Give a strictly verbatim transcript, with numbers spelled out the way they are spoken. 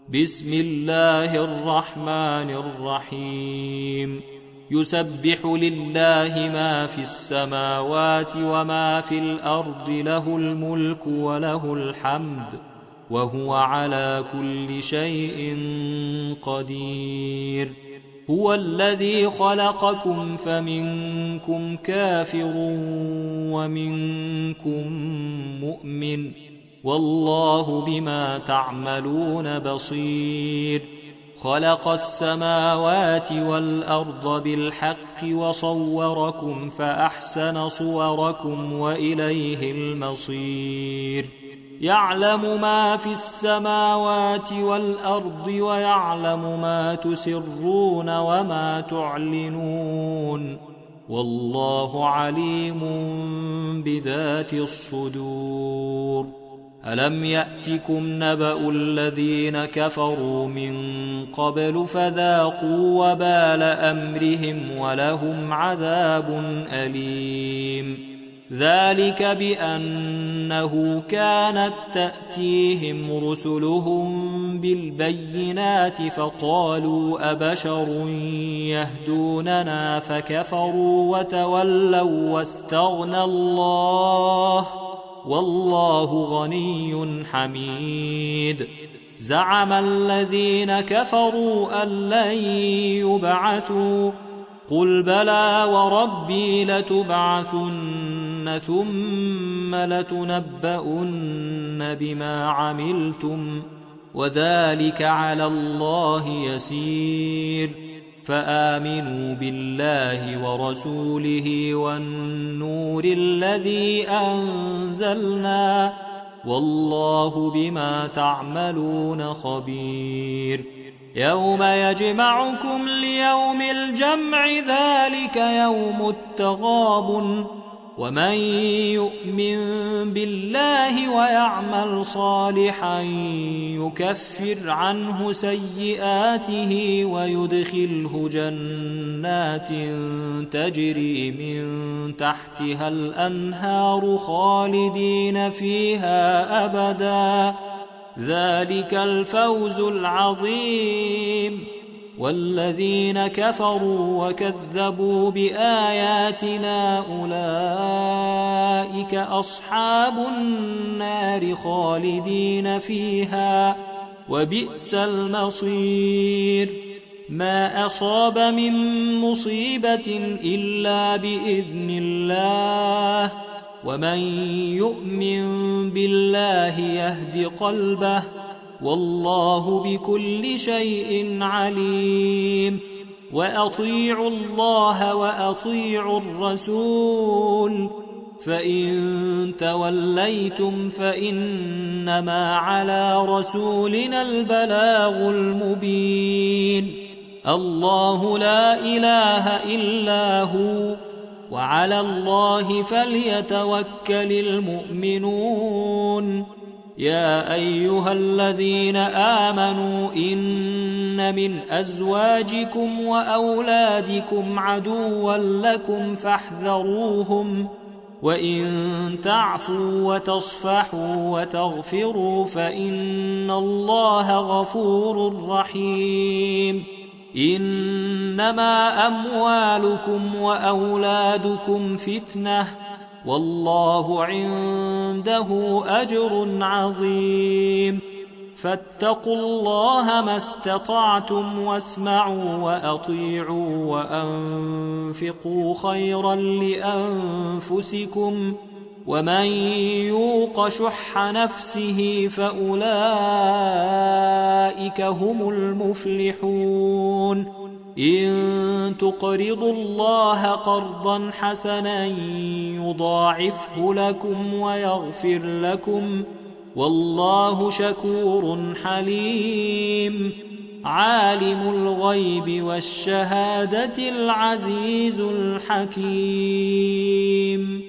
بسم الله الرحمن الرحيم يسبح لله ما في السماوات وما في الأرض له الملك وله الحمد وهو على كل شيء قدير هو الذي خلقكم فمنكم كافر ومنكم مؤمن والله بما تعملون بصير خلق السماوات والأرض بالحق وصوركم فأحسن صوركم وإليه المصير يعلم ما في السماوات والأرض ويعلم ما تسرون وما تعلنون والله عليم بذات الصدور ألم يأتكم نبأ الذين كفروا من قبل فذاقوا وبال أمرهم ولهم عذاب أليم ذلك بأنه كانت تأتيهم رسلهم بالبينات فقالوا أبشر يهدوننا فكفروا وتولوا واستغنى الله والله غني حميد زعم الذين كفروا أن لن يبعثوا قل بلى وربي لتبعثن ثم لتنبؤن بما عملتم وذلك على الله يسير فآمنوا بالله ورسوله والنور الذي أنزلنا والله بما تعملون خبير يوم يجمعكم ليوم الجمع ذلك يوم التغابن ومن يؤمن بالله ويعمل صالحا يكفر عنه سيئاته ويدخله جنات تجري من تحتها الأنهار خالدين فيها أبدا ذلك الفوز العظيم والذين كفروا وكذبوا بآياتنا أولئك أصحاب النار خالدين فيها وبئس المصير ما أصاب من مصيبة إلا بإذن الله ومن يؤمن بالله يهد قلبه والله بكل شيء عليم وأطيعوا الله وأطيعوا الرسول فإن توليتم فإنما على رسولنا البلاغ المبين الله لا إله إلا هو وعلى الله فليتوكل المؤمنون يا أيها الذين آمنوا إن من أزواجكم وأولادكم عدوا لكم فاحذروهم وإن تعفوا وتصفحوا وتغفروا فإن الله غفور رحيم إنما أموالكم وأولادكم فتنة والله عنده أجر عظيم فاتقوا الله ما استطعتم واسمعوا وأطيعوا وأنفقوا خيرا لأنفسكم ومن يوق شح نفسه فأولئك هم المفلحون إن تقرضوا الله قرضا حسنا يضاعفه لكم ويغفر لكم والله شكور حليم عالم الغيب والشهادة العزيز الحكيم